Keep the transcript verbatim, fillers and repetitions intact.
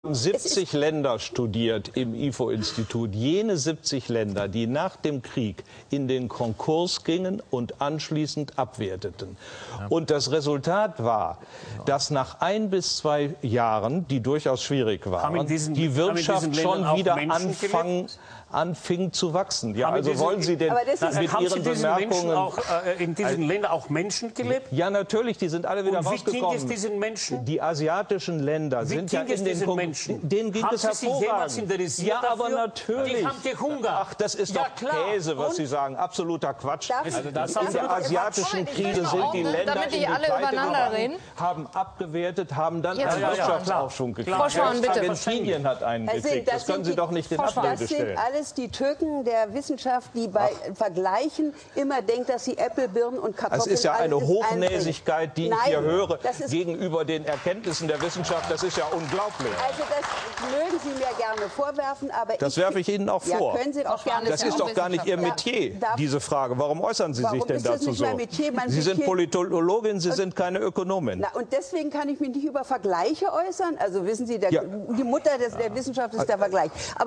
siebzig Länder studiert im I F O-Institut, jene siebzig Länder, die nach dem Krieg in den Konkurs gingen und anschließend abwerteten. Ja. Und das Resultat war, dass nach ein bis zwei Jahren, die durchaus schwierig waren, diesen, die Wirtschaft schon wieder anfangen, anfing zu wachsen. Ja, also diesen, wollen Sie denn mit Ihren Bemerkungen auch, äh, in diesen Ländern auch Menschen gelebt? Ja, natürlich, die sind alle wieder und rausgekommen. Wie ging es diesen Menschen? Die asiatischen Länder wie sind ja in den Menschen? Denen ging haben es Sie sich jemals interessiert Ja, dafür? aber natürlich. Die haben die Hunger. Ach, das ist ja, doch klar. Käse, was und? Sie sagen. Absoluter Quatsch. Also das in der asiatischen Krise sind die Länder damit die in die alle Pleite übereinander gegangen, reden. haben abgewertet, haben dann Jetzt einen ja, Wirtschaftsaufschwung ja, gekriegt. Schauen, bitte. Argentinien hat einen also, gekriegt. Das, das können Sie die, doch nicht in Das Abrede stellen. sind alles die Türken der Wissenschaft, die bei Ach. Vergleichen immer denkt, dass sie Äpfel, Birnen und Kartoffeln... Das ist ja eine Hochnäsigkeit, die Nein, ich hier höre ist, gegenüber den Erkenntnissen der Wissenschaft. Das ist ja unglaublich. Also das mögen Sie mir gerne vorwerfen, aber... Das werfe ich Ihnen auch vor. Ja, können Sie auch gerne das ist doch gar nicht Ihr Metier, ja, diese Frage. Warum äußern Sie sich denn dazu so? Sie Metier? sind Politologin, Sie und, sind keine Ökonomin. Na, und deswegen kann ich mich nicht über Vergleiche äußern. Also wissen Sie, der, ja. die Mutter des, der Wissenschaft ist der Vergleich. Aber